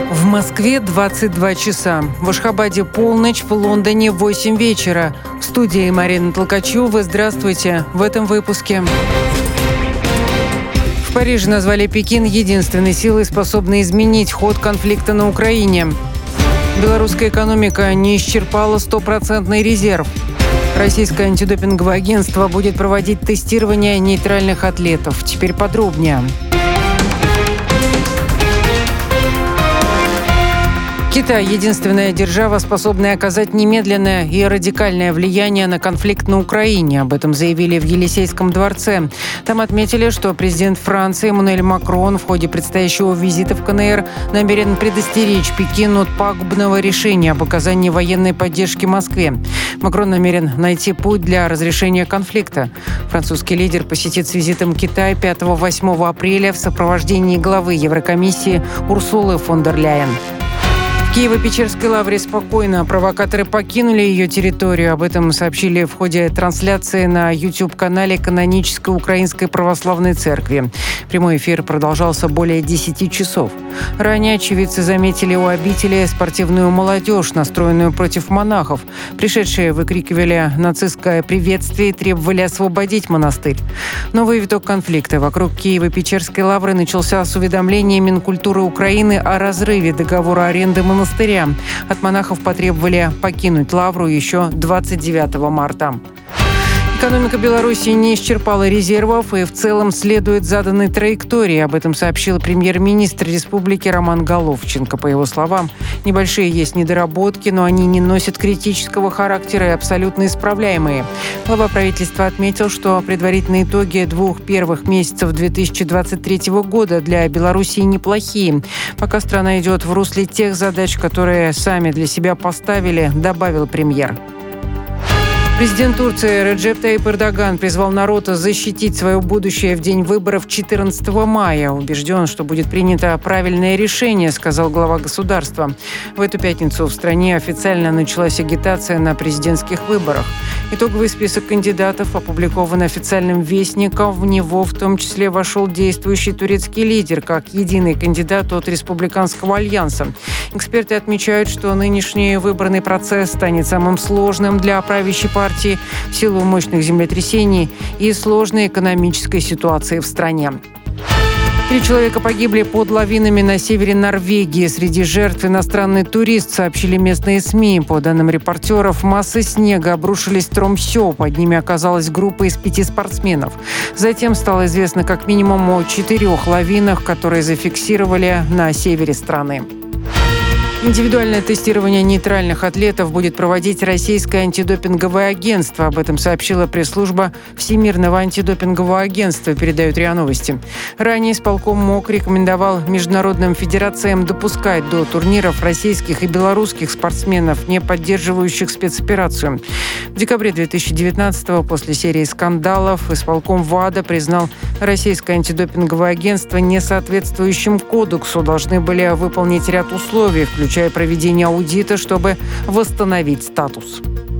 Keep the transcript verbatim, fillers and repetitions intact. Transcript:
В Москве двадцать два часа. В Ашхабаде полночь, в Лондоне восемь вечера. В студии Марина Толкачева. Здравствуйте. В этом выпуске. В Париже назвали Пекин единственной силой, способной изменить ход конфликта на Украине. Белорусская экономика не исчерпала стопроцентный резерв. Российское антидопинговое агентство будет проводить тестирование нейтральных атлетов. Теперь подробнее. Китай – единственная держава, способная оказать немедленное и радикальное влияние на конфликт на Украине. Об этом заявили в Елисейском дворце. Там отметили, что президент Франции Эммануэль Макрон в ходе предстоящего визита в КНР намерен предостеречь Пекин от пагубного решения об оказании военной поддержки Москве. Макрон намерен найти путь для разрешения конфликта. Французский лидер посетит с визитом Китай пятого-восьмого апреля в сопровождении главы Еврокомиссии Урсулы фон дер Ляйен. В Киево-Печерской лавре спокойно. Провокаторы покинули ее территорию. Об этом сообщили в ходе трансляции на YouTube-канале Канонической Украинской Православной Церкви. Прямой эфир продолжался более десяти часов. Ранее очевидцы заметили у обители спортивную молодежь, настроенную против монахов. Пришедшие выкрикивали нацистское приветствие и требовали освободить монастырь. Новый виток конфликта вокруг Киево-Печерской лавры начался с уведомления Минкультуры Украины о разрыве договора аренды монастыря. монастыря. От монахов потребовали покинуть лавру еще двадцать девятого марта. Экономика Беларуси не исчерпала резервов и в целом следует заданной траектории. Об этом сообщил премьер-министр республики Роман Головченко. По его словам, небольшие есть недоработки, но они не носят критического характера и абсолютно исправляемые. Глава правительства отметил, что предварительные итоги двух первых месяцев две тысячи двадцать третьего года для Беларуси неплохие. Пока страна идет в русле тех задач, которые сами для себя поставили, добавил премьер. Президент Турции Реджеп Тайип Эрдоган призвал народ защитить свое будущее в день выборов четырнадцатого мая. Убежден, что будет принято правильное решение, сказал глава государства. В эту пятницу в стране официально началась агитация на президентских выборах. Итоговый список кандидатов опубликован официальным вестником. В него в том числе вошел действующий турецкий лидер как единый кандидат от Республиканского альянса. Эксперты отмечают, что нынешний выборный процесс станет самым сложным для правящей партии в силу мощных землетрясений и сложной экономической ситуации в стране. Три человека погибли под лавинами на севере Норвегии. Среди жертв иностранный турист, сообщили местные СМИ. По данным репортеров, массы снега обрушились в Тромсё. Под ними оказалась группа из пяти спортсменов. Затем стало известно как минимум о четырех лавинах, которые зафиксировали на севере страны. Индивидуальное тестирование нейтральных атлетов будет проводить Российское антидопинговое агентство. Об этом сообщила пресс-служба Всемирного антидопингового агентства, передают РИА Новости. Ранее исполком МОК рекомендовал международным федерациям допускать до турниров российских и белорусских спортсменов, не поддерживающих спецоперацию. В декабре две тысячи девятнадцатого, после серии скандалов, исполком ВАДА признал Российское антидопинговое агентство несоответствующим кодексу. Должны были выполнить ряд условий, включая проведение аудита, чтобы восстановить статус.